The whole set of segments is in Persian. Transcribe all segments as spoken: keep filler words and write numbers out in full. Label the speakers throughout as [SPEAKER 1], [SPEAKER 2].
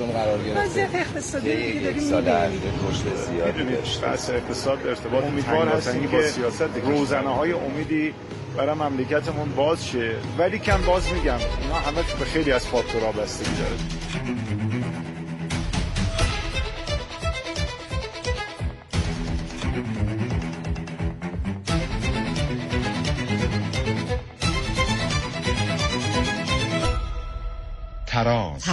[SPEAKER 1] قرار گرفته.
[SPEAKER 2] وضعیت اقتصادی
[SPEAKER 1] یک یک سال از رشد زیادی
[SPEAKER 3] داشته. وضع اقتصاد ارتباط امیدوار هستیم که سیاست روزنه‌های امیدی برای مملکتمون باز شه، ولی کم باز میگم اینا همه به خیلی از فاکتورها بستگی داره.
[SPEAKER 4] تراز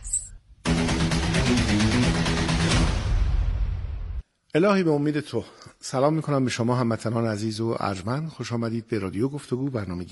[SPEAKER 5] الهی به امید تو. سلام میکنم به شما هموطنان عزیز و ارجمند. خوش آمدید به رادیو گفتگو، برنامه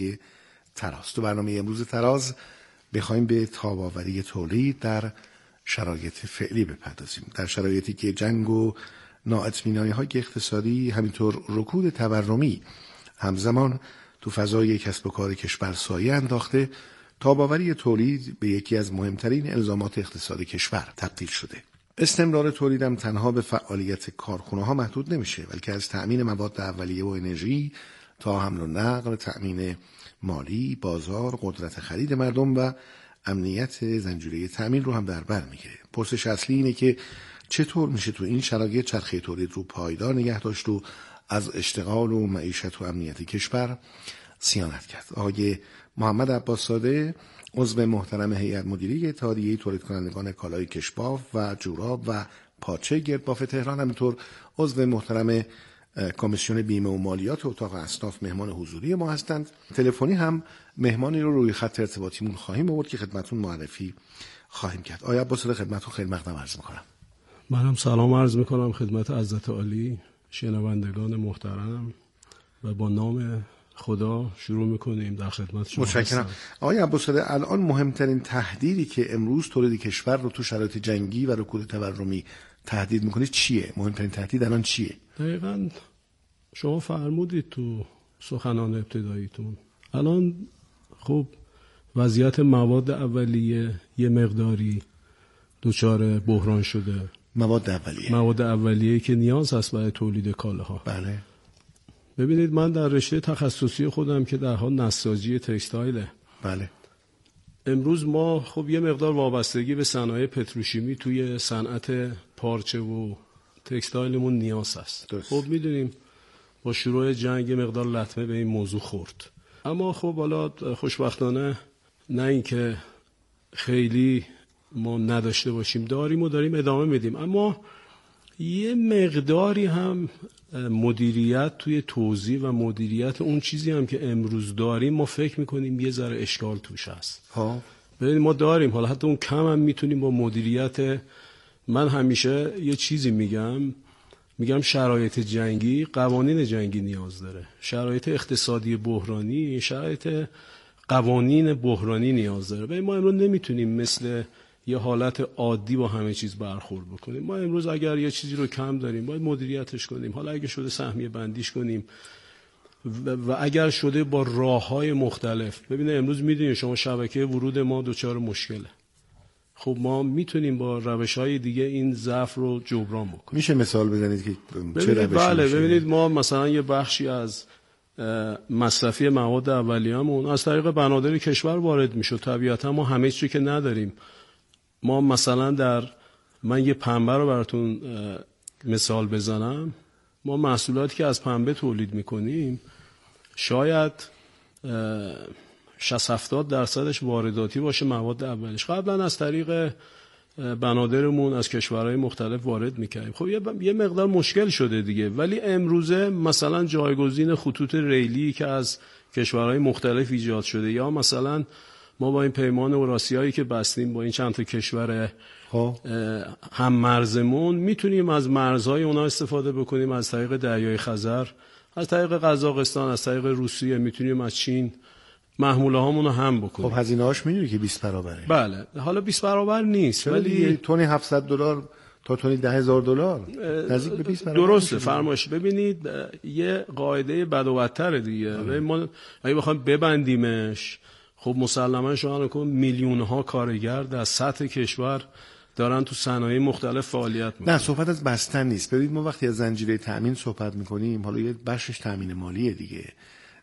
[SPEAKER 5] تراز. تو برنامه امروز تراز بخوایم به تاب‌آوری تولید در شرایط فعلی بپردازیم، در شرایطی که جنگ و نااطمینانی‌های اقتصادی، همینطور رکود تورمی همزمان تو فضای کسب و کار کشور سایه انداخته. تاب‌آوری تولید به یکی از مهمترین الزامات اقتصاد کشور تبدیل شده. استمرار تولید هم تنها به فعالیت کارخانه‌ها محدود نمیشه، بلکه از تأمین مواد اولیه و انرژی تا حمل و نقل، تأمین مالی، بازار، قدرت خرید مردم و امنیت زنجیره تأمین رو هم در بر میگیره. پرسش اصلی اینه که چطور میشه تو این شرایط چرخه تولید رو پایدار نگه داشت و از اشتغال و معیشت و امنیت کشور صیانت کرد. آقای محمد عباس‌زاده، عضو محترم هیئت مدیره اتحادیه تولید کنندگان کالای کشباف و جوراب و پاچه گردباف تهران، همینطور عضو محترم کمیسیون بیمه و مالیات اتاق اصناف مهمان حضوری ما هستند. تلفنی هم مهمانی رو روی خط ارتباطیمون خواهیم آورد که خدمتتون معرفی خواهیم کرد. آقای عباس‌زاده، خدمتتون خیلی مقدم عرض می‌کنم.
[SPEAKER 6] منم سلام عرض می‌کنم خدمت حضرت عالی، شنوندگان محترم، و با نام خدا شروع میکنیم در خدمت شما.
[SPEAKER 5] متشکرم. آقای عباس‌زاده، الان مهمترین تهدیدی که امروز تولید کشور رو تو شرایط جنگی و رکود تورمی تهدید میکنه چیه؟ مهمترین تهدید الان چیه؟
[SPEAKER 6] دقیقاً شما فرمودید تو سخنان ابتداییتون. الان خب وضعیت مواد اولیه یه مقداری دچار بحران شده.
[SPEAKER 5] مواد اولیه
[SPEAKER 6] مواد اولیه که نیاز هست برای تولید کالاها.
[SPEAKER 5] بله.
[SPEAKER 6] ببینید، من در رشته تخصصی خودم که در حال نساجی تکستایله.
[SPEAKER 5] بله.
[SPEAKER 6] امروز ما خب یه مقدار وابستگی به صنایع پتروشیمی توی صنعت پارچه و تکستایلمون نیاز هست.
[SPEAKER 5] درست.
[SPEAKER 6] خب میدونیم با شروع جنگ یه مقدار لطمه به این موضوع خورد، اما خب حالا خوشبختانه نه اینکه خیلی ما نداشته باشیم، داریم و داریم ادامه میدیم، اما یه مقداری هم مدیریت توی توزیع و مدیریت اون چیزی هم که امروز داریم ما فکر میکنیم یه ذره اشکال توش هست.
[SPEAKER 5] ها.
[SPEAKER 6] ببینید ما داریم، حالا حتی اون کم هم میتونیم با مدیریت. من همیشه یه چیزی میگم میگم شرایط جنگی قوانین جنگی نیاز داره، شرایط اقتصادی بحرانی شرایط قوانین بحرانی نیاز داره. ببین ما امروز نمیتونیم مثل یه حالت عادی با همه چیز برخورد بکنیم. ما امروز اگر یه چیزی رو کم داریم باید مدیریتش کنیم، حالا اگه شده سهمیه بندیش کنیم و, و اگر شده با راه‌های مختلف. ببینید امروز میدونید شما شبکه ورود ما دچار مشکله. خب ما میتونیم با روش‌های دیگه این ضعف رو جبران بکنیم.
[SPEAKER 5] میشه مثال بزنید که چه روشی؟
[SPEAKER 6] بله
[SPEAKER 5] میشه؟
[SPEAKER 6] ببینید ما مثلا یه بخشی از مصرفی مواد اولیه‌مون از طریق بنادر کشور وارد میشه. طبیعتا ما همه چیزی که نداریم. ما مثلا در من یه پنبه رو براتون مثال بزنم، ما محصولاتی که از پنبه تولید میکنیم شاید شصت هفتاد درصدش وارداتی باشه، مواد اولیش قبلا از طریق بنادرمون از کشورهای مختلف وارد میکنیم. خب یه مقدار مشکل شده دیگه، ولی امروزه مثلا جایگزین خطوط ریلی که از کشورهای مختلف ایجاد شده، یا مثلا ما با این پیمان اوراسیایی که بستیم با این چند تا کشور هم مرزمون میتونیم از مرزهای اونا استفاده بکنیم، از طریق دریای خزر، از طریق قزاقستان، از طریق روسیه میتونیم از چین محموله هامون رو هم بکنیم.
[SPEAKER 5] خب هزینه هاش میدونی که بیست برابره.
[SPEAKER 6] بله، حالا بیست برابر نیست ولی
[SPEAKER 5] تونی هفتصد دلار تا تونی ده هزار دلار نزدیک به بیست برابر.
[SPEAKER 6] درسته فرمایش. ببینید یه قاعده بد و بدتر دیگه. ما اگه بخوایم ببندیمش، خب مسلماً شما نکن میلیون ها کارگر در سطح کشور دارن تو صنایع مختلف فعالیت میکنن.
[SPEAKER 5] نه، صحبت از بستن نیست. ببینید ما وقتی از زنجیره تأمین صحبت میکنیم، حالا یه بخشش تأمین مالیه دیگه،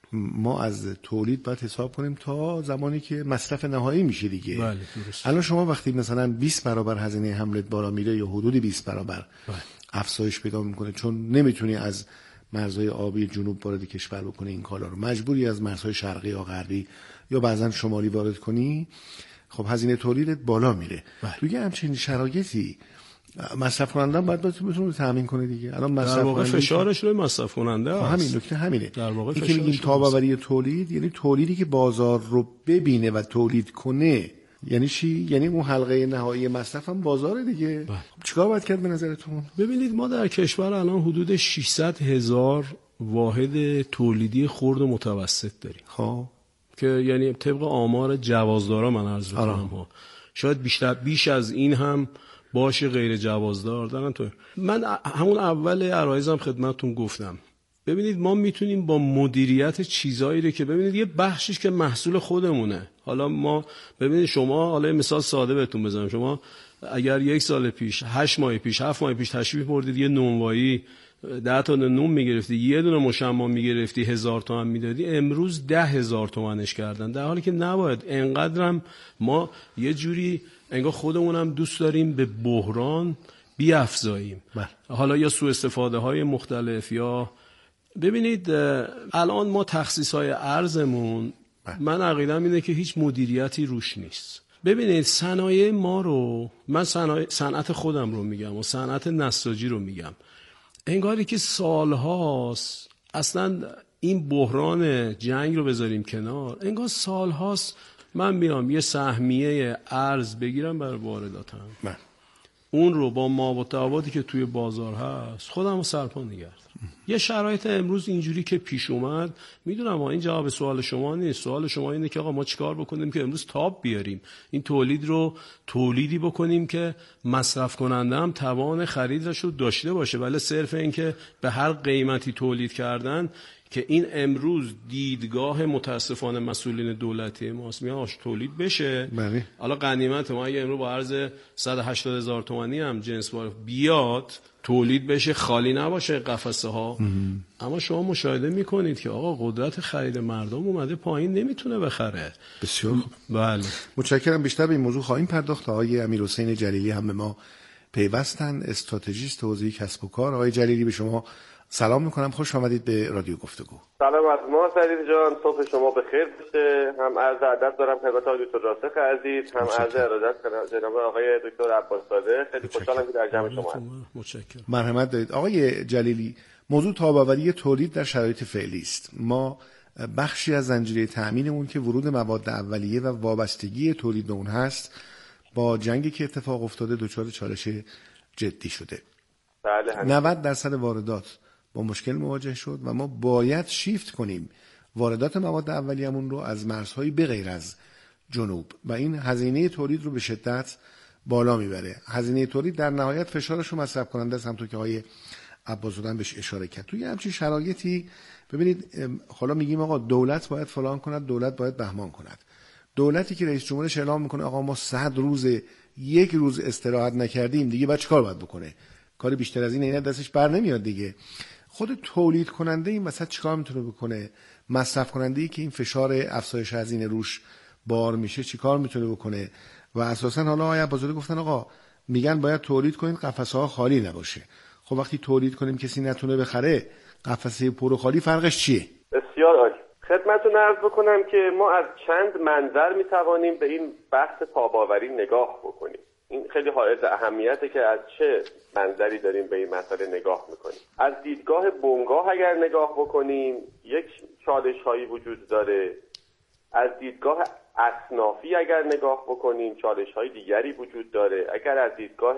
[SPEAKER 5] ما از تولید باید حساب کنیم تا زمانی که مصرف نهایی میشه دیگه.
[SPEAKER 6] بله درست.
[SPEAKER 5] الان شما وقتی مثلا بیست برابر هزینه حملت بالا میره یا حدود بیست برابر
[SPEAKER 6] بله.
[SPEAKER 5] افزایش پیدا میکنه، چون نمیتونی از مرزهای آبی جنوب وارد کشور بکنه این کالا رو، مجبوری از مرزهای شرقی یا غربی یا بعضا شمالی وارد کنی، خب هزینه تولیدت بالا میره. توی همچین شرایطی مصرف کننده باید بتونه تامین کنه دیگه. الان مصرف
[SPEAKER 6] در واقع
[SPEAKER 5] کننده
[SPEAKER 6] فشارش روی مصرف کننده است.
[SPEAKER 5] همین نکته همینه.
[SPEAKER 6] در واقع
[SPEAKER 5] این که میگیم تاب‌آوری تولید یعنی تولیدی که بازار رو ببینه و تولید کنه. یعنی چی؟ یعنی اون حلقه نهایی مصرف هم بازاره دیگه. خب چیکار باید کرد به نظرتون؟
[SPEAKER 6] ببینید ما در کشور الان حدود ششصد هزار واحد تولیدی خرد و متوسط داریم.
[SPEAKER 5] خب
[SPEAKER 6] که یعنی طبق آمار جوازدارا من عرض می‌کنم ها، شاید بیشتر بیش از این هم باشه غیر جوازدار دارن. تو من همون اول عرایزم خدمتتون گفتم، ببینید ما میتونیم با مدیریت چیزایی رو که ببینید یه بخشش که محصول خودمونه. حالا ما ببینید شما، حالا مثال ساده بهتون بزنم، شما اگر یک سال پیش، هشت ماه پیش، هفت ماه پیش تشریف بردید یه نونوایی ده تا نون میگرفتی، یه دونه مشمع میگرفتی، هزار تومن میدادی، امروز ده هزار تومنش کردن، در حالی که نباید. انقدرم ما یه جوری انگار خودمونم دوست داریم به بحران بیافزاییم. حالا یا سوء استفاده های مختلف، یا ببینید الان ما تخصیص های ارزمون، من عقیدم اینه که هیچ مدیریتی روش نیست. ببینید صنایع ما رو، من صنعت خودم رو میگم و صنعت نساجی رو میگم، انگاری که سالهاست، اصلا این بحران جنگ رو بذاریم کنار، انگار سالهاست من میام یه سهمیه ارز بگیرم برای وارداتم، اون رو با ما و تفاوتی که توی بازار هست خودم رو سرپا نگردم. یه شرایط امروز اینجوری که پیش اومد، میدونم این جواب سوال شما نیست. سوال شما اینه که آقا ما چیکار بکنیم که امروز تاب بیاریم، این تولید رو تولیدی بکنیم که مصرف کننده هم توان خریدش رو داشته باشه، ولی صرف این که به هر قیمتی تولید کردن، که این امروز دیدگاه متاسفانه مسئولین دولتی ماست، میگن آش تولید بشه.
[SPEAKER 5] بله.
[SPEAKER 6] حالا غنیمت ما اگه امروز با عرض صد و هشتاد هزار تومانی هم جنس وارد بیاد، تولید بشه، خالی نباشه قفسه ها. اما شما مشاهده میکنید که آقا قدرت خرید مردم اومده پایین، نمیتونه بخره.
[SPEAKER 5] بسیار خوب.
[SPEAKER 6] بله.
[SPEAKER 5] متشکرم. بیشتر به این موضوع خواهیم پرداخت. آقای امیرحسین جلیلی هم به ما پیوستن، استراتژیست حوزه کسب و کار. آقای جلیلی به شما سلام میکنم، خوش آمدید به رادیو گفتگو.
[SPEAKER 2] سلام از ما سعید جان، صبح شما بخیر باشه. هم عرض ادب دارم خدمت آقای دکتر راسخ عزیز، هم عرض ارادت جناب آقای دکتر عباس صادق. خیلی خوشحالم که در جمع شما هستم.
[SPEAKER 6] متشکرم.
[SPEAKER 5] مرحمت دارید. آقای جلیلی، موضوع تاب‌آوری تولید در شرایط فعلی است. ما بخشی از زنجیره تأمینمون که ورود مواد اولیه و وابستگی تولید به اون هست، با جنگی که اتفاق افتاده دچار چالش جدی شده.
[SPEAKER 2] بله.
[SPEAKER 5] نود درصد واردات با مشکل مواجه شد و ما باید شیفت کنیم واردات مواد اولیه‌مون رو از مرزهای بغیر از جنوب، و این هزینه تولید رو به شدت بالا میبره. هزینه تولید در نهایت فشارش رو مصرف کننده است، همونطور که آقای عباس‌زاده بهش اشاره کرد. توی همچین شرایطی ببینید، حالا میگیم آقا دولت باید فلان کند، دولت باید بهمان کند. دولتی که رئیس جمهورش اعلام میکنه آقا ما صد روز یک روز استراحت نکردیم، دیگه بعد چیکار باید بکنه؟ کاری بیشتر از این اینا دستش بر نمیاد دیگه. خود تولید کننده این وسط چیکار میتونه بکنه؟ مصرف کننده ای که این فشار افزایش هزینه روش بار میشه چیکار میتونه بکنه؟ و اساسا حالا آقای عباس‌زاده گفتن آقا میگن باید تولید کنین قفسه ها خالی نباشه. خب وقتی تولید کنیم کسی نتونه بخره، قفسه پر و خالی فرقش چیه؟
[SPEAKER 2] بسیار عالی. خدمتتون عرض بکنم که ما از چند منظر میتوانیم به این بحث تاب‌آوری نگاه بکنیم. این خیلی حائز اهمیته که از چه منظری داریم به این مسئله نگاه میکنیم. از دیدگاه بنگاه اگر نگاه بکنیم، یک چالش هایی وجود داره. از دیدگاه اصنافی اگر نگاه بکنیم، چالش های دیگری وجود داره. اگر از دیدگاه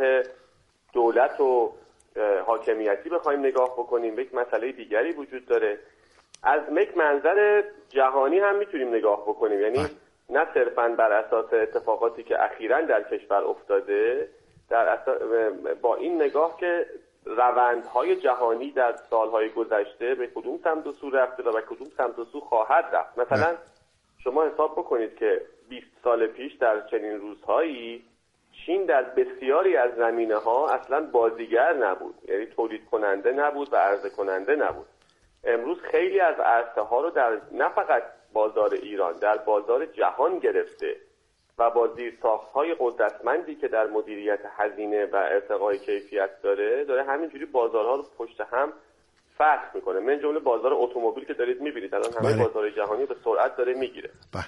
[SPEAKER 2] دولت و حاکمیتی بخوایم نگاه بکنیم، یک مسئله دیگری وجود داره. از یک منظر جهانی هم میتونیم نگاه بکنیم، یعنی نه صرفاً بر اساس اتفاقاتی که اخیراً در کشور افتاده، در اساس با این نگاه که روندهای جهانی در سالهای گذشته به کدوم سمت و سو رفته و به کدوم سمت و سو خواهد رفت. مثلا شما حساب بکنید که بیست سال پیش در چنین روزهایی چین در بسیاری از زمینه‌ها اصلاً بازیگر نبود، یعنی تولید کننده نبود و عرضه کننده نبود. امروز خیلی از عرصه ها رو در نه فقط بازار ایران، در بازار جهان گرفته و با زیرساخت‌های قدرتمندی که در مدیریت هزینه و ارتقای کیفیت داره داره همینجوری بازارها رو پشت هم فتح میکنه. من جمله بازار اتومبیل که دارید میبینید الان همه بله. بازار جهانی به سرعت داره میگیره. بله.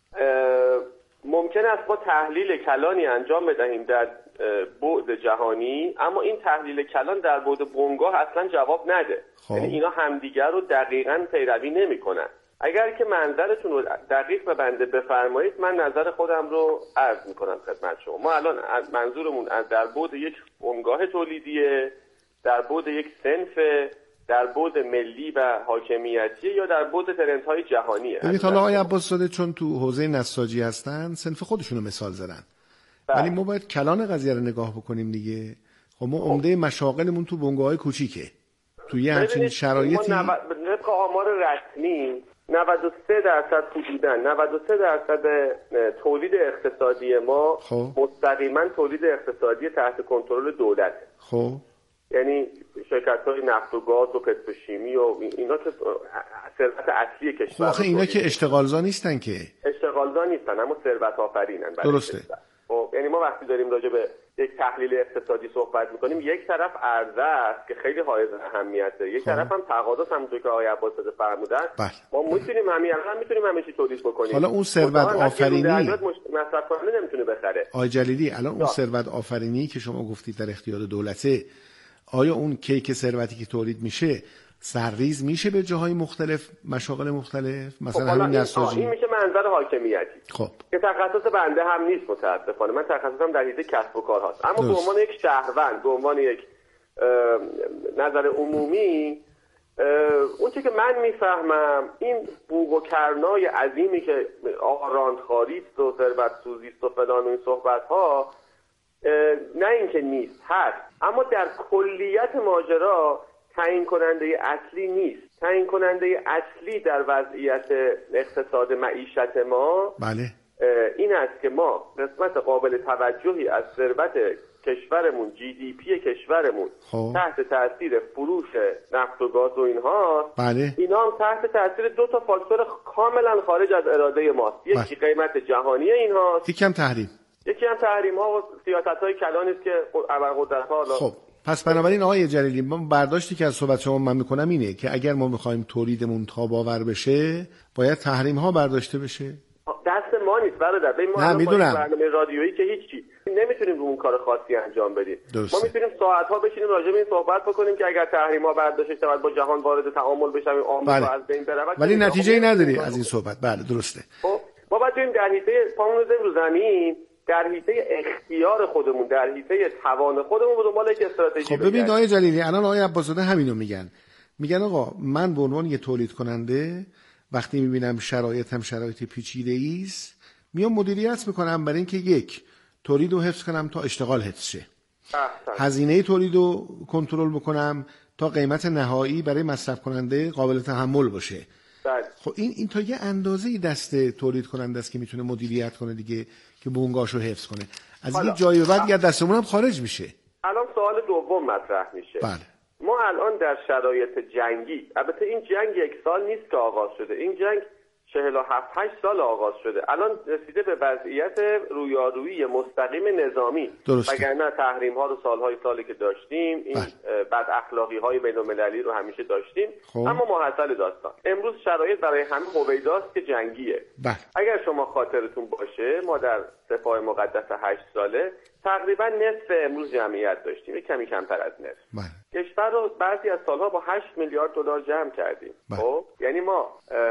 [SPEAKER 2] ممکن است ما تحلیل کلانی انجام بدهیم در بعد جهانی، اما این تحلیل کلان در بعد بنگاه اصلا جواب نده. یعنی اینا همدیگر رو دقیقاً پیروی نمیکنن. اگر که منظرتون رو دقیق به بنده بفرمایید، من نظر خودم رو عرض میکنم خدمت شما. ما الان منظورمون از در بعد یک بنگاه تولیدیه، در بعد یک صنف، در بعد ملی و حاکمیتی، یا در بعد ترندهای جهانیه.
[SPEAKER 5] ببینید حالا آقای عباس‌زاده چون تو حوزه نساجی هستن، صنف خودشونو مثال زدن، ولی ما باید کلان قضیه رو نگاه بکنیم دیگه. خب ما عمده مشاغلمون تو بنگاه‌های کوچیکه، تو یه همچین شرایطی
[SPEAKER 2] طبق آمار رسمی نود و سه درصد حدوداً نود و سه درصد تولید اقتصادی ما خب. مستقیما تولید اقتصادی تحت کنترل دولت.
[SPEAKER 5] خب
[SPEAKER 2] یعنی شرکت‌های نفت و گاز و پتروشیمی و اینا که ثروت اصلی کشور.
[SPEAKER 5] خب اینا که اشتغالزا نیستن که.
[SPEAKER 2] اشتغالزا نیستن اما ثروت آفرینن.
[SPEAKER 5] درسته.
[SPEAKER 2] خب یعنی ما وقتی داریم راجع به یک تحلیل اقتصادی صحبت می‌کنیم، یک طرف عرضه است که خیلی حائز اهمیته، یک طرف هم تقاضاست، همونطور که آقای عباس‌زاده فرمودن.
[SPEAKER 5] بله.
[SPEAKER 2] ما می‌تونیم همین الان می‌تونیم همه چی تولید بکنیم.
[SPEAKER 5] حالا اون ثروت آفرینی
[SPEAKER 2] مصرف کننده نمی‌تونه بخره.
[SPEAKER 5] آقای جلیلی الان اون ثروت آفرینی که شما گفتید در اختیار دولته، آیا اون کیک ثروتی که تولید میشه سرریز میشه به جاهای مختلف، مشاغل مختلف، مثلا
[SPEAKER 2] خب
[SPEAKER 5] همین نساجی؟
[SPEAKER 2] این میشه منظر حاکمیتی.
[SPEAKER 5] خب
[SPEAKER 2] که تخصص بنده هم نیست متاسفانه. من تخصصم در حوزه کسب و کار هست، اما به عنوان یک شهروند، به عنوان یک نظر عمومی، اون چیزی که من میفهمم این بوق و کرنای عظیمی که آقا راندخواری است و ثروت سوزی است و فلان و این صحبت ها، نه اینکه نیست، هست، اما در کلیت ماجرا تعیین کننده اصلی نیست. تعیین کننده اصلی در وضعیت اقتصاد معیشت ما
[SPEAKER 5] بله.
[SPEAKER 2] این است که ما قسمت قابل توجهی از ثروت کشورمون، جی دی پی کشورمون خوب. تحت تاثیر فروش نفت و گاز و اینها،
[SPEAKER 5] بله.
[SPEAKER 2] اینا هم تحت تاثیر دو تا فاکتور کاملا خارج از اراده ماست. بله. یکی قیمت جهانی اینهاست،
[SPEAKER 5] یکی هم تحریم.
[SPEAKER 2] یکی هم تحریم ها و سیاست های کلانی است که ابرقدرت ها.
[SPEAKER 5] خب پس بنابراین آقای جلیلی، من برداشتی که از صحبت شما من میکنم اینه که اگر ما میخوایم تولیدمون تاب‌آور بشه، باید تحریم ها برداشته بشه.
[SPEAKER 2] دست ما نیست برادر. ببین ما
[SPEAKER 5] میدونم
[SPEAKER 2] برنامه رادیویی که هیچی نمیتونیم رو اون کار خاصی انجام بدیم.
[SPEAKER 5] درسته.
[SPEAKER 2] ما میتونیم ساعت ها بشینیم راجع به این صحبت بکنیم که اگر تحریم ها برداشته شود با جهان وارد تعامل بشیم، آمریکا بله. از بین بره،
[SPEAKER 5] ولی نتیجه‌ای نداری از این صحبت. بله درسته.
[SPEAKER 2] خب ما باید بریم در حیطه پامون رو زمین، در حیطه اختیار خودمون، در حیطه توان خودمون به دنبال یک استراتژی.
[SPEAKER 5] خب ببین آقای جلیلی، الان آقای عباس‌زاده همینو میگن. میگن آقا من به عنوان یه تولید کننده وقتی میبینم شرایطم شرایط پیچیده‌ای است، میام مدیریت میکنم برای اینکه یک تولید رو حفظ کنم تا اشتغال حفظ شه، هزینه تولید رو کنترل بکنم تا قیمت نهایی برای مصرف کننده قابل تحمل باشه. خب این این تا یه اندازه‌ای دست تولید کننده است که میتونه مدیریت کنه دیگه، که بونگاشو حفظ کنه. از یه جایی بعد یا دستمون هم خارج میشه.
[SPEAKER 2] الان سوال دوم مطرح میشه.
[SPEAKER 5] بله.
[SPEAKER 2] ما الان در شرایط جنگی، البته این جنگ یک سال نیست که آغاز شده، این جنگ چهل و هفت هشت سال آغاز شده، الان رسیده به وضعیت رویارویی مستقیم نظامی. وگرنه تحریم ها رو سالهای سالی که داشتیم، این بد اخلاقی های بین المللی رو همیشه داشتیم. خوب. اما محصل داستان امروز شرایط برای همه هویداست که جنگیه.
[SPEAKER 5] بله.
[SPEAKER 2] اگر شما خاطرتون باشه ما در سپاه مقدس هشت ساله تقریبا نصف امروز جمعیت داشتیم، کمی کمتر از نصف.
[SPEAKER 5] بله.
[SPEAKER 2] کشور رو بعضی از سالها با هشت میلیارد دلار جمع کردیم.
[SPEAKER 5] بله.
[SPEAKER 2] خب یعنی ما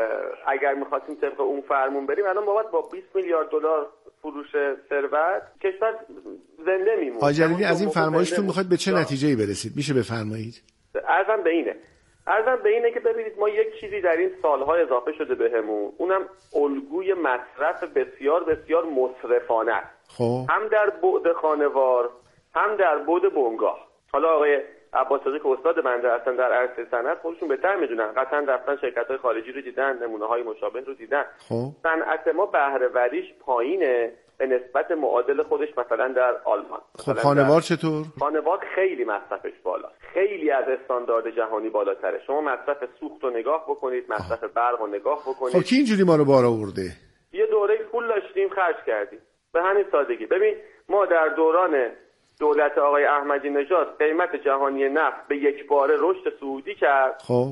[SPEAKER 2] اگر می‌خواستیم طبق اون فرمون بریم، الان ما باید با بیست میلیارد دلار فروش ثروت کشور زنده میمونه.
[SPEAKER 5] آقای جلیلی از این فرمایشتون می‌خواید به چه نتیجه‌ای برسید؟ میشه بفرمایید؟
[SPEAKER 2] عرضم به اینه. عرضم به اینه که ببینید ما یک چیزی در این سالها اضافه شده بهمون، اونم الگوی مصرف بسیار بسیار مصرفانه است.
[SPEAKER 5] خب
[SPEAKER 2] هم در بعد خانوار هم در بعد بنگاه. حالا آقای عباس‌زاده که استاد بنده هستن در عرصه صنعت خودشون بهتر میدونن، قطعا رفتن شرکت‌های خارجی رو دیدن، نمونه‌های مشابه رو دیدن.
[SPEAKER 5] خب
[SPEAKER 2] صنعت ما بهره وریش پایینه به نسبت معادل خودش مثلا در آلمان.
[SPEAKER 5] خب خانوار چطور؟
[SPEAKER 2] خانوار خیلی مصرفش بالا، خیلی از استاندارد جهانی بالاتره. شما مصرف سوخت رو نگاه بکنید، مصرف برق رو نگاه بکنید.
[SPEAKER 5] خب کی اینجوری ما رو بار آورده؟
[SPEAKER 2] یه دوره پول داشتیم خرج کردیم، به همین سادگی. ببین ما در دوران دولت آقای احمدی نژاد قیمت جهانی نفت به یک باره رشد صعودی کرد.
[SPEAKER 5] خب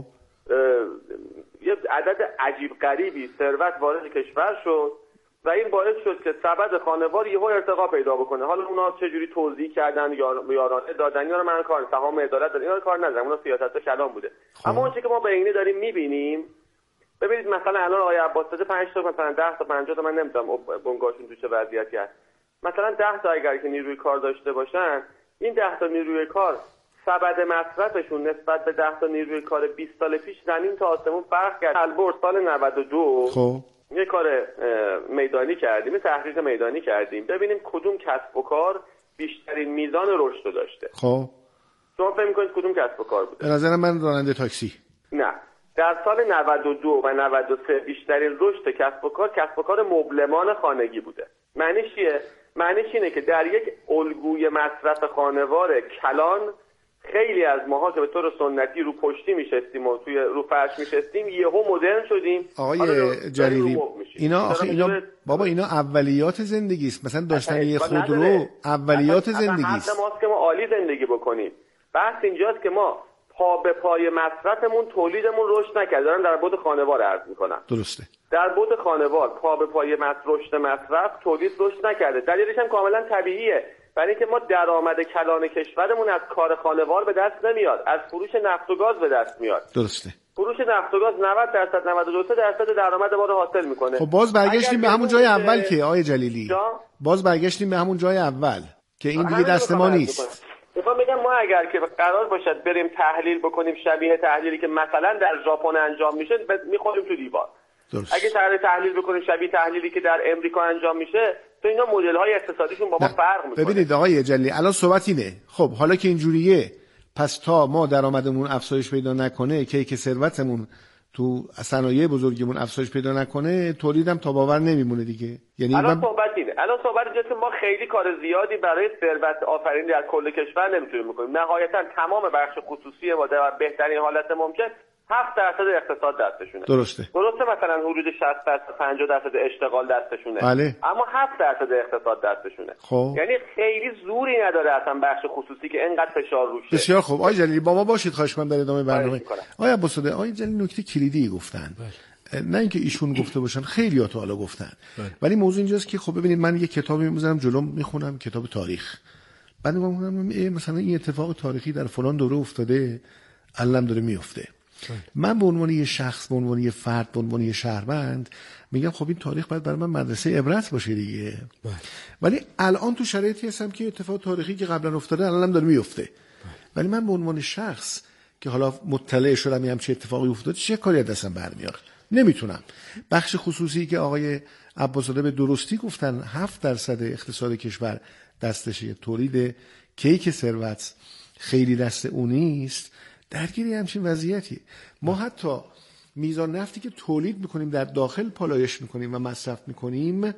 [SPEAKER 2] یه عدد عجیب غریبی ثروت وارد کشور شد و این باعث شد که سبد خانوار یهو ارتقا پیدا بکنه. حالا اونا چه جوری توضیح کردن، یارانه دادن، یا رو من کار سهام عدالت دادن، اینا رو کار ندارم، اونا سیاست کلام بوده. خب. اما اون چیزی که ما به عینه داریم میبینیم، ببینید مثلا الان آقای عباس‌زاده پنج تا مثلا ده تا پنجاه تا من نمیدونم بنگاهشون تو چه وضعیتی هست، مثلا ده تا اگر که نیروی کار داشته باشن، این ده تا نیروی کار سبد مصرفشون نسبت به ده تا نیروی کار بیست سال پیش زمین تا آسمون فرق کرد. البرز سال نود و دو
[SPEAKER 5] خب
[SPEAKER 2] یه کار میدانی کردیم، تحقیق میدانی کردیم ببینیم کدوم کسب و کار بیشترین میزان رشد رو داشته.
[SPEAKER 5] خب
[SPEAKER 2] شما فکر می‌کنید کدوم کسب و کار بوده؟
[SPEAKER 5] به نظر من راننده تاکسی.
[SPEAKER 2] نه، در سال نود و دو و نود و سه بیشترین رشد کسب و کار کسب و کار مبلمان خانگی بوده. معنیش چیه؟ معنیش اینه که در یک الگوی مصرف خانوار کلان خیلی از ماها که به طور سنتی رو پشتی میشستیم و توی رو فرش میشستیم یهو مدرن شدیم.
[SPEAKER 5] آقای جلیلی اینا آخه اینا بابا اینا اولیات زندگی است. مثلا داشتن یه خودرو اولیات زندگی است.
[SPEAKER 2] اصلا ماست که ما عالی زندگی بکنیم. بحث اینجاست که ما پا به پای مصرفمون تولیدمون رشد نکرد. دارم در بعد خانوار عرض میکنم.
[SPEAKER 5] درسته.
[SPEAKER 2] در بعد خانوار پا به پای رشد مصرف تولید رشد نکرده. دلیلش هم کاملا طبیعیه. برای اینکه ما درآمد کلان کشورمون از کار خانوار به دست نمیاد، از فروش نفت و گاز به دست میاد.
[SPEAKER 5] درسته.
[SPEAKER 2] فروش نفت و گاز نود درصد نود و دو درصد درآمد ما رو حاصل میکنه.
[SPEAKER 5] خب باز برگشتیم به همون جای اول که آقای جلیلی
[SPEAKER 2] جا؟
[SPEAKER 5] باز برگشتیم به همون جای اول که این دیگه دست ما نیست.
[SPEAKER 2] میخوام بگم ما اگر که قرار باشد بریم تحلیل بکنیم شبیه تحلیلی که مثلا در ژاپن انجام میشه میخوریم تو دیوار.
[SPEAKER 5] درست.
[SPEAKER 2] اگه طرح تحلیل بکنیم شبیه تحلیلی که در امریکا انجام میشه تو اینا مدل های اقتصادیشون با ما فرق میکنه.
[SPEAKER 5] ببینید آقای جلیلی الان صحبت اینه، خب حالا که اینجوریه پس تا ما درآمدمون افزایش پیدا نکنه، کیک ثروتمون تو صنایع بزرگمون افزایش پیدا نکنه، تولیدم تا باور نمیمونه دیگه. یعنی
[SPEAKER 2] الان
[SPEAKER 5] من...
[SPEAKER 2] صحبت اینه الان صحبت اینه که ما خیلی کار زیادی برای ثروت آفرینی در کل کشور نمیتونیم بکنیم. نهایتا تمام بخش خصوصی ما در بهترین حالت ممکن هفت درصد اقتصاد دستشونه.
[SPEAKER 5] درسته.
[SPEAKER 2] درسته مثلا حدود شصت درصد پنجاه درصد اشتغال دستشونه.
[SPEAKER 5] بله.
[SPEAKER 2] اما هفت درصد اقتصاد دستشونه.
[SPEAKER 5] خب.
[SPEAKER 2] یعنی خیلی زوری نداره اصلا بخش خصوصی که اینقدر فشار روشه.
[SPEAKER 5] بسیار خوب. آقای جلیلی با ما باشید، خواهش می‌کنم در ادامه برنامه. آقای عباس‌زاده، آقای جلیلی نکته کلیدی گفتن. بله. نه اینکه ایشون گفته باشن، خیلی‌ها تو حالا گفتن. بله. ولی موضوع اینجاست که خب ببینید من یه کتابی می‌ذارم جلوم میخونم، کتاب تاریخ. بعد میگم مثلا این اتفاق تاریخی در فلان دوره افتاده، الان داره میفته. من به عنوان یه شخص، به عنوان یه فرد، به عنوان یه شهروند میگم خب این تاریخ باید برای من مدرسه عبرت باشه دیگه. بله. ولی الان تو شرایطی هستم که اتفاق تاریخی که قبلا افتاده الان هم داره میفته. ولی من به عنوان شخص که حالا مطلع شدم هم چه اتفاقی افتاده چه کاری از دستم برمیاد نمیتونم. بخش خصوصی که آقای عباس‌زاده به درستی گفتن هفت درصد اقتصاد کشور دستشه، تولید کیک ثروت خیلی دست اون نیست. درگیری همچین وضعیتی. ما حتی میزان نفتی که تولید میکنیم در داخل پالایش میکنیم و مصرف میکنیم،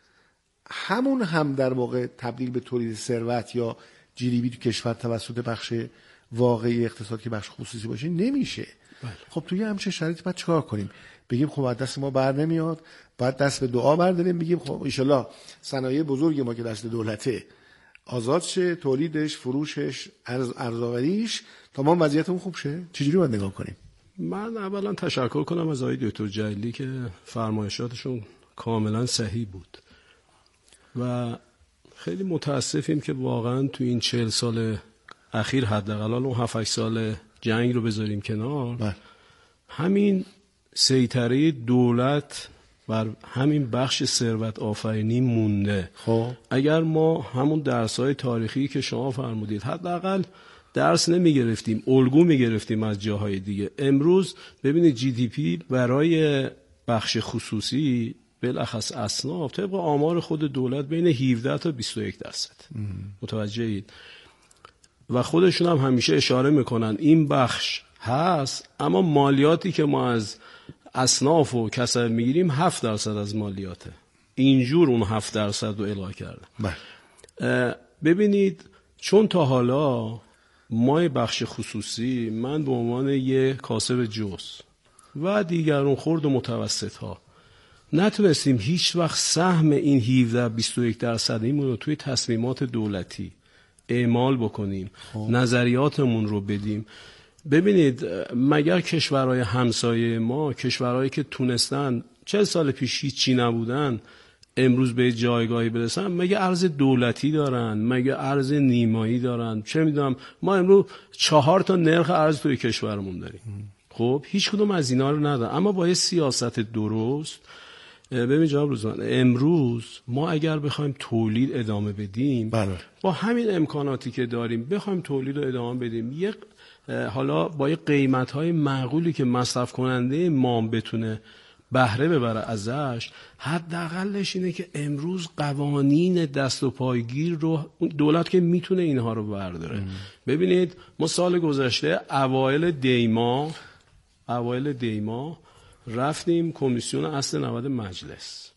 [SPEAKER 5] همون هم در واقع تبدیل به تولید ثروت یا جی دی پی تو کشور توسط بخش واقعی اقتصاد که بخش خصوصی باشه نمیشه. بله. خب توی همچین شرایطی باید چیکار کنیم؟ بگیم خب از دست ما بر نمیاد، باید دست به دعا برداریم، بگیم خب ان شاءالله صنایع بزرگ ما که دست دولته آزاد شه، تولیدش، فروشش، ارزآوریش، تمام وضعیتمون خوب شه. چجوری باید نگاه کنیم؟
[SPEAKER 6] من اولا تشکر کنم از آقای دکتر جلیلی که فرمایشاتشون کاملا صحیح بود و خیلی متاسفیم که واقعا تو این چهل سال اخیر حداقل اون هفت هشت سال جنگ رو بذاریم کنار، بله. همین سیطره دولت بر همین بخش ثروت آفرینی مونده. خب اگر ما همون درس‌های تاریخی که شما فرمودید حداقل درس نمی‌گرفتیم، الگو می‌گرفتیم از جاهای دیگه. امروز ببینید جی دی پی برای بخش خصوصی بالاخص اصناف طبق آمار خود دولت بین هفده تا بیست و یک درصد. متوجهید؟ و خودشون هم همیشه اشاره میکنن این بخش هست، اما مالیاتی که ما از اصناف و کسب میگیریم هفت درصد از مالیاته. اینجور اون هفت درصد رو الغا کردن.
[SPEAKER 5] بله.
[SPEAKER 6] ببینید چون تا حالا ما بخش خصوصی، من به عنوان یک کاسب جز و دیگرون خرد و متوسط ها نتونستیم هیچ وقت سهم این هفده بیست و یک درصدیمون رو توی تصمیمات دولتی اعمال بکنیم، نظریاتمون رو بدیم. ببینید مگر کشورهای همسایه ما، کشورهایی که تونستن چهل سال پیش هیچی نبودن امروز به جایگاهی برسن، مگه ارز دولتی دارن؟ مگه ارز نیمایی دارن؟ چه میدونم، ما امروز چهار تا نرخ ارز توی کشورمون داریم. خب هیچ کدوم از اینا رو ندارن، اما با یه سیاست درست. ببین جناب روزان، امروز ما اگر بخوایم تولید ادامه بدیم،
[SPEAKER 5] بله. با
[SPEAKER 6] همین امکاناتی که داریم بخوایم تولید رو ادامه بدیم، یک حالا با یه قیمت‌های معقولی که مصرف کننده ما بتونه بهره ببره ازش، حداقلش اینه که امروز قوانین دست و پایگیر رو دولت که میتونه اینها رو برداره. ام. ببینید ما سال گذشته اوایل دیما اوایل دیما رفتیم کمیسیون اصل نود مجلس،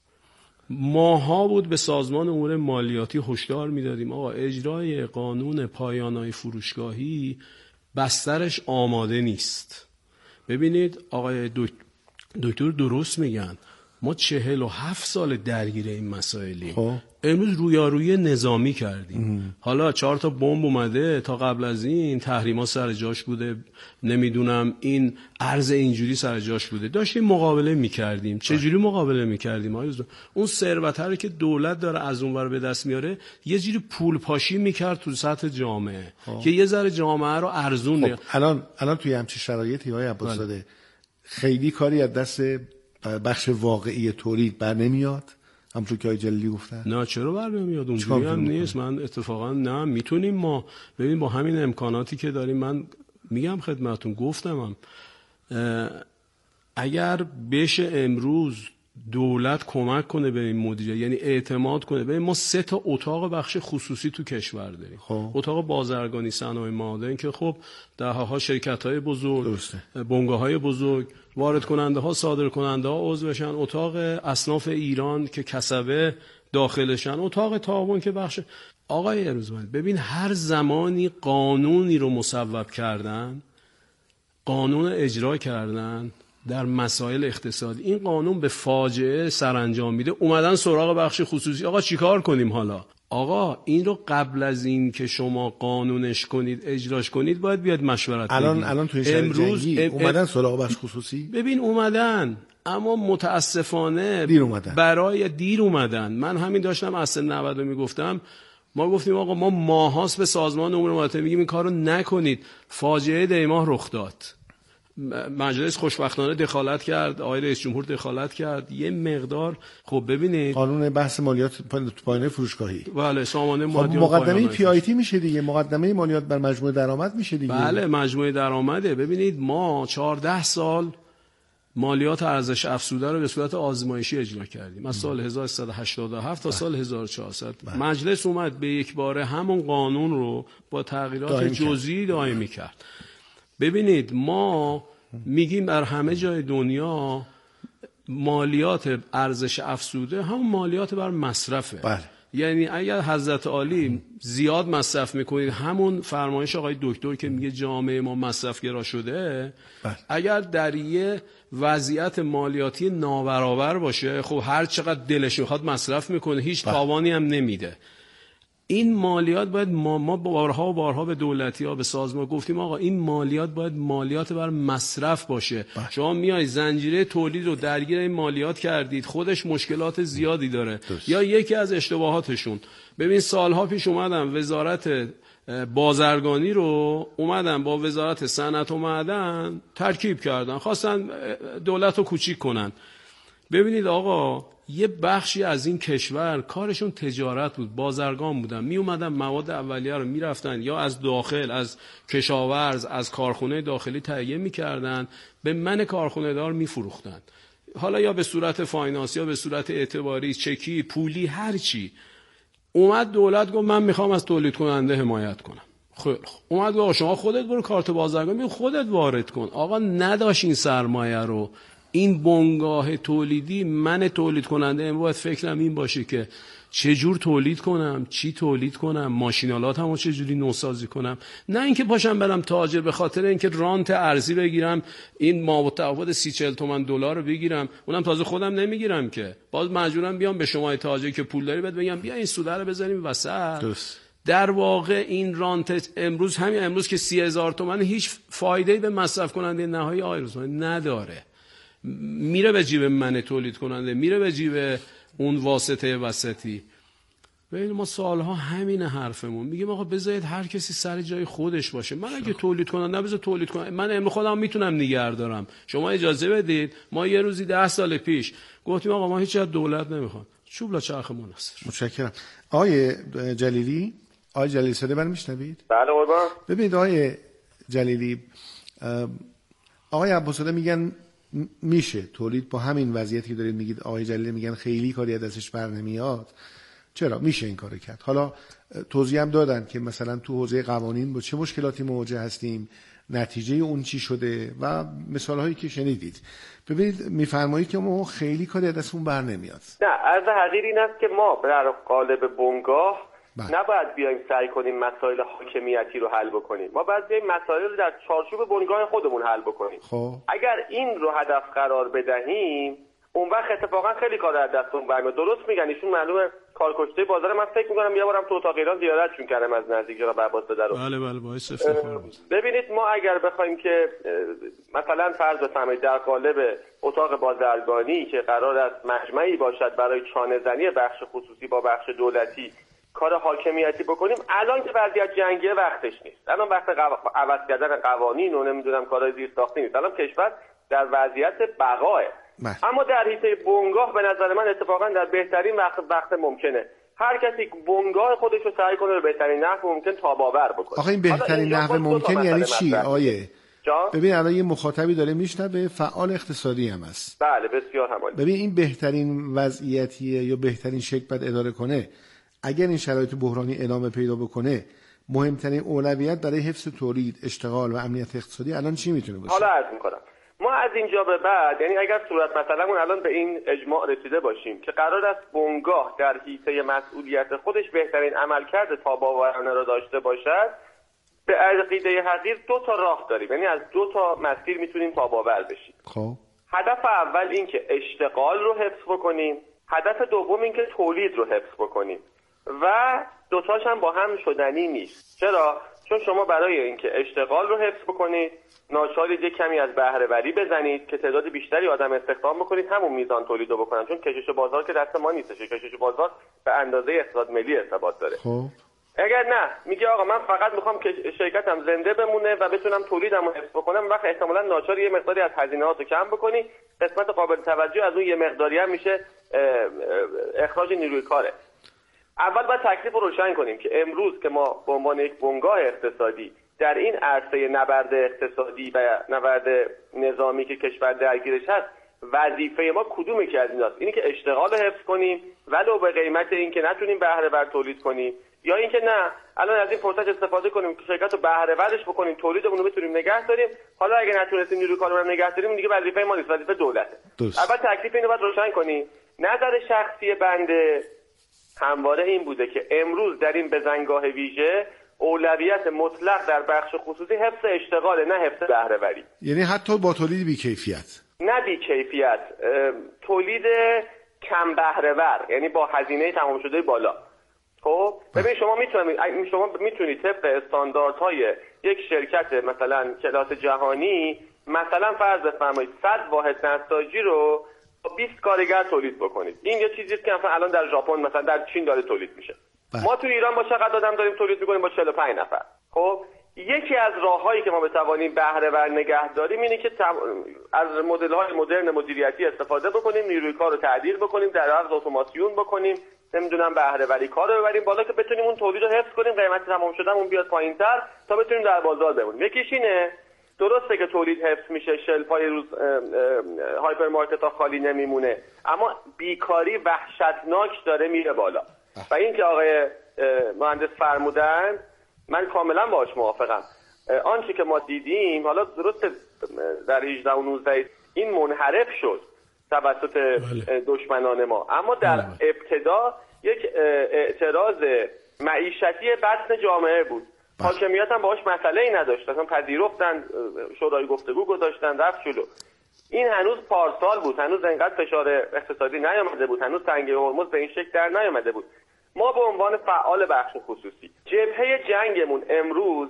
[SPEAKER 6] ماها بود به سازمان امور مالیاتی هشدار میدادیم آقا اجرای قانون پایان‌های فروشگاهی بسترش آماده نیست. ببینید آقای دکتر درست میگن، ما چهل و هفت سال درگیر این مسائلیم. خب امروز رویارویی نظامی کردیم. ام. حالا چهار تا بمب اومده، تا قبل از این تحریما سر جاش بوده، نمیدونم این ارز اینجوری سر جاش بوده، داشتیم مقابله میکردیم. چجوری مقابله میکردیم؟ اون ثروت رو که دولت داره از اونور به دست میاره یه جوری پول پاشی میکرد تو سطح جامعه. خب. که یه ذره جامعه رو ارزون.
[SPEAKER 5] خب الان الان توی همچین شرایطی های عباسزاده خیلی کاری از دست بخش واقعی تولید بر نمیاد، همونطور که آقای جلیلی گفتن؟
[SPEAKER 6] نه چرا بر نمیاد؟ اونجوری هم نیست. من اتفاقا نه، میتونیم ما ببین با همین امکاناتی که داریم، من میگم خدمتون، گفتمم اگر بشه امروز دولت کمک کنه به این مدیریت، یعنی اعتماد کنه. ببین ما سه تا اتاق بخش خصوصی تو کشور داریم. خب. اتاق بازرگانی صنایع معادن که خب دهها شرکت‌های بزرگ، بنگاه‌های بزرگ، وارد کننده ها، صادر کننده ها عضو بشن. اتاق اصناف ایران که کسبه داخلشن. اتاق تعاون که بخش. آقای ارزوان ببین هر زمانی قانونی رو مصوب کردن، قانون اجرا کردن در مسائل اقتصادی، این قانون به فاجعه سرانجام میده، اومدن سراغ بخش خصوصی. آقا چیکار کنیم حالا؟ آقا این رو قبل از این که شما قانونش کنید اجراش کنید باید بیاد مشورت
[SPEAKER 5] الان
[SPEAKER 6] بگید.
[SPEAKER 5] الان توی امروز ام اومدن سراغ بخش خصوصی.
[SPEAKER 6] ببین اومدن، اما متاسفانه
[SPEAKER 5] دیر اومدن.
[SPEAKER 6] برای دیر اومدن. من همین داشتم اصل نود رو میگفتم، ما گفتیم آقا ما ماهاست به سازمان امور مالیاتی میگیم این کارو نکنید. فاجعه دیماه رخ داد. مجلس خوشبختانه دخالت کرد، آقای رئیس جمهور دخالت کرد، یه مقدار. خب ببینید
[SPEAKER 5] قانون بحث مالیات پایانه فروشگاهی،
[SPEAKER 6] بله سامانه مالیات،
[SPEAKER 5] خب مقدمه پی آی تی میشه دیگه، مقدمه مالیات بر مجموع درآمد میشه دیگه.
[SPEAKER 6] بله مجموع درآمده. ببینید ما چهارده سال مالیات ارزش افزوده رو به صورت آزمایشی اجرا کردیم، از سال هزار و سیصد و هشتاد و هفت تا سال هزار و چهارصد. مجلس اومد به یک باره همون قانون رو با تغییرات جزئی دائمی کرد. ببینید ما میگیم در همه جای دنیا مالیات ارزش افزوده همون مالیات بر مصرفه.
[SPEAKER 5] بله.
[SPEAKER 6] یعنی اگر حضرت عالی زیاد مصرف میکنید، همون فرمایش آقای دکتر که میگه جامعه ما مصرفگرا شده،
[SPEAKER 5] بله.
[SPEAKER 6] اگر در یه وضعیت مالیاتی نابرابر باشه، خب هر چقدر دلش میخواد مصرف میکنه، هیچ بله. تاوانی هم نمیده. این مالیات باید ما, ما بارها و بارها به دولتی ها به سازمان گفتیم آقا این مالیات باید مالیات بر مصرف باشه. بله. شما میای زنجیره تولید رو درگیر این مالیات کردید، خودش مشکلات زیادی داره. دوست. یا یکی از اشتباهاتشون، ببین سالها پیش اومدن وزارت بازرگانی رو اومدن با وزارت صنعت و معدن ترکیب کردن، خواستن دولت رو کوچیک کنن. ببینید آقا یه بخشی از این کشور کارشون تجارت بود، بازرگان بودن، می اومدن مواد اولیه رو میرفتن یا از داخل از کشاورز از کارخونه داخلی تهیه میکردن، به من کارخونه دار میفروختن، حالا یا به صورت فاینانس یا به صورت اعتباری، چکی، پولی، هر چی. اومد دولت گفت من میخوام از تولید کننده حمایت کنم. خیلی خوب. اومد گفت شما خودت برو کارت بازرگانی خودت وارد کن. آقا نداشت این سرمایه رو، این بنگاه تولیدی، من تولید کننده امروز فکرم این باشه که چه جور تولید کنم، چی تولید کنم، ماشینالاتمو چه جوری نوسازی کنم، نه اینکه پاشم برم تاجر به خاطر اینکه رانت ارزی بگیرم این ما تفاوت سی چهل تومن دلار رو بگیرم، اونم تازه خودم نمیگیرم که، باز مجبورم بیام به شما تاجر که پول داری بهت بگم بیا این سوده رو بزنیم وسط. درست. در واقع این رانت امروز، همین امروز که سی هزار تومن هیچ فایده‌ای به مصرف کننده نهایی آقای روزمانی نداره، میره به جیب من تولید کننده، میره به جیب اون واسطه وسطی. ببین ما سالها همین حرفمون میگیم آقا بذارید هر کسی سر جای خودش باشه. من اگه تولید کنم نبذار تولید کنم، من امروز خودم میتونم نگه دارم، شما اجازه بدید. ما یه روزی ده سال پیش گفتیم آقا ما هیچ از دولت نمیخوام، چوب لا چرخ مناصر.
[SPEAKER 5] متشکرم. آقای جلیلی، آقای جلیلی صدا من میشنوید؟
[SPEAKER 2] بله قربان.
[SPEAKER 5] ببینید آقای جلیلی، آقای عباس‌زاده میگن میشه تولید با همین وضعیتی که دارید میگید، آقای جلیلی میگن خیلی کاری از دستش بر نمیاد. چرا میشه این کارو کرد؟ حالا توضیح هم دادن که مثلا تو حوزه قوانین با چه مشکلاتی مواجه هستیم، نتیجه اون چی شده و مثال هایی که شنیدید. ببینید میفرمایید که ما خیلی کاری از دستمون بر نمیاد.
[SPEAKER 2] نه، عرض حقیر این است که ما در قالب بنگاه بله. نباید بیایم سعی کنیم مسائل حاکمیتی رو حل بکنیم، ما باید بیایم مسائل رو در چارچوب بنگاه خودمون حل بکنیم. خب اگر این رو هدف قرار بدهیم اون وقت اتفاقا خیلی کار از دستمون برمیاد. درست میگن ایشون معلومه کارکشته بازار. من فکر میکنم یه بارم تو اتاق ایران زیارتشون کردم از نزدیک جناب عباس‌زاده رو.
[SPEAKER 6] بله بله باعث افتخار بود.
[SPEAKER 2] ببینید ما اگر بخوایم که مثلا فرض بفرمایید در قالب اتاق بازرگانی که قرار است مجمعی باشد برای چانه زنی بخش خصوصی با بخش دولتی کار حاکمیتی بکنیم، الان که وضعیت جنگیه وقتش نیست. الان وقت قو... عوض کردن قوانین و نمیدونم کارهای زیرساختی نیست. الان کشور در وضعیت بقاه. اما در حیطه بنگاه به نظر من اتفاقا در بهترین وقت وقت ممکنه هر کسی بنگاه خودش رو سعی کنه به بهترین نحو ممکن تاب‌آور بکنه.
[SPEAKER 5] آخه این بهترین نحو ممکن یعنی چی آیه؟ ببین الان یه مخاطبی داره میشنوه، فعال اقتصادی هم است.
[SPEAKER 2] بله بسیار همالی.
[SPEAKER 5] ببین این بهترین وضعیتیه یا بهترین شکل باید اداره کنه. اگر این شرایط بحرانی ادامه پیدا بکنه، مهمترین اولویت برای حفظ تولید، اشتغال و امنیت اقتصادی الان چی میتونه باشه؟
[SPEAKER 2] حالا عرض می‌کنم. ما از اینجا به بعد، یعنی اگر صورت مثلا اون الان به این اجماع رسیده باشیم که قرار است بنگاه در حیطه مسئولیت خودش بهترین عملکرد تاب‌آورانه را داشته باشد، به عقیده حقیر دو تا راه داریم، یعنی از دو تا مسیر میتونیم تاب‌آور بشیم.
[SPEAKER 5] خب
[SPEAKER 2] هدف اول این که اشتغال رو حفظ بکنیم، هدف دوم این که تولید رو حفظ بکنیم و دوتاش هم با هم شدنی نیست. چرا؟ چون شما برای اینکه اشتغال رو حفظ بکنید ناچارید یک کمی از بهره وری بزنید که تعداد بیشتری آدم استخدام بکنید همون میزان تولید رو بکنن، چون کشش بازار که دست ما نیستش، کشش بازار به اندازه اقتصاد ملی ارتباط داره.
[SPEAKER 5] خب
[SPEAKER 2] اگر نه میگه آقا من فقط میخوام که شرکتم زنده بمونه و بتونم تولیدم رو حفظ بکنم، وقت احتمالاً ناچار یه مقداری از هزینه‌هات رو کم بکنی، قسمت قابل توجه از اون یه مقداری هم میشه اخراج نیروی کاره. اول باید تکلیف رو روشن کنیم که امروز که ما به عنوان یک بنگاه اقتصادی در این عرصه نبرد اقتصادی و نبرد نظامی که کشور درگیرش هست، وظیفه ما کدومی که از ایناست؟ اینی که اشتغال رو حفظ کنیم ولو به قیمت این که نتونیم بهره ور تولید کنیم، یا اینکه نه الان از این فرصت استفاده کنیم که شرکت رو بهره ورش بکنیم، تولیدمون رو بتونیم نگه داریم. حالا اگه نتونستیم نیروی کار رو نگه داریم دیگه وظیفه ما نیست، وظیفه دولته. اول تکلیف اینو باید روشن کنیم. نظر شخصی بنده همواره این بوده که امروز در این بزنگاه ویژه اولویت مطلق در بخش خصوصی حفظ اشتغال، نه حفظ بهره وری.
[SPEAKER 5] یعنی حتی با تولید بی‌کیفیت؟ نه
[SPEAKER 2] بی‌کیفیت، تولید کم بهره ور، یعنی با هزینه تمام شده بالا. خب ببین شما میتونید شما میتونید طبق استانداردهای یک شرکت مثلا کلاس جهانی مثلا فرض بفرمایید صد واحد نساجی رو با بیست کارگر تولید بکنید. این یه چیزیه که مثلا الان در ژاپن مثلا در چین داره تولید میشه. بله. ما تو ایران با چقدر آدم داریم تولید میکنیم؟ با چهل و پنج نفر. خب یکی از راههایی که ما بتوانیم بهره ور نگه داریم اینه که از مدل‌های مدرن مدیریتی استفاده بکنیم، نیروی کار رو تعدیل بکنیم، در عرض اتوماسیون بکنیم، نمیدونم بهره وری کار رو ببریم بالا که بتونیم اون تولید رو حفظ کنیم، قیمت تمام شدهمون بیاد پایین‌تر تا بتونیم در بازار بمونیم. یکیش اینه، درسته که تولید حفظ میشه، شلف‌های روز هایپرمارکت‌ها خالی نمیمونه، اما بیکاری وحشتناک داره میره بالا. و این که آقای مهندس فرمودن من کاملا باهاش موافقم. آنچه که ما دیدیم، حالا درسته در هجده و نوزده این منحرف شد توسط
[SPEAKER 6] بله.
[SPEAKER 2] دشمنان ما. اما در
[SPEAKER 6] بله.
[SPEAKER 2] ابتدا یک اعتراض معیشتی بطن جامعه بود.
[SPEAKER 5] بله.
[SPEAKER 2] حاکمیت هم باهاش مسئله ای نداشت، اصلا پذیرفتن، شورای گفتگو گذاشتن، رفت جلو. این هنوز پارسال بود، هنوز انقدر فشار اقتصادی نیامده بود، هنوز تنگه هرمز به این شکل در نیامده بود. ما به عنوان فعال بخش خصوصی جبهه جنگمون امروز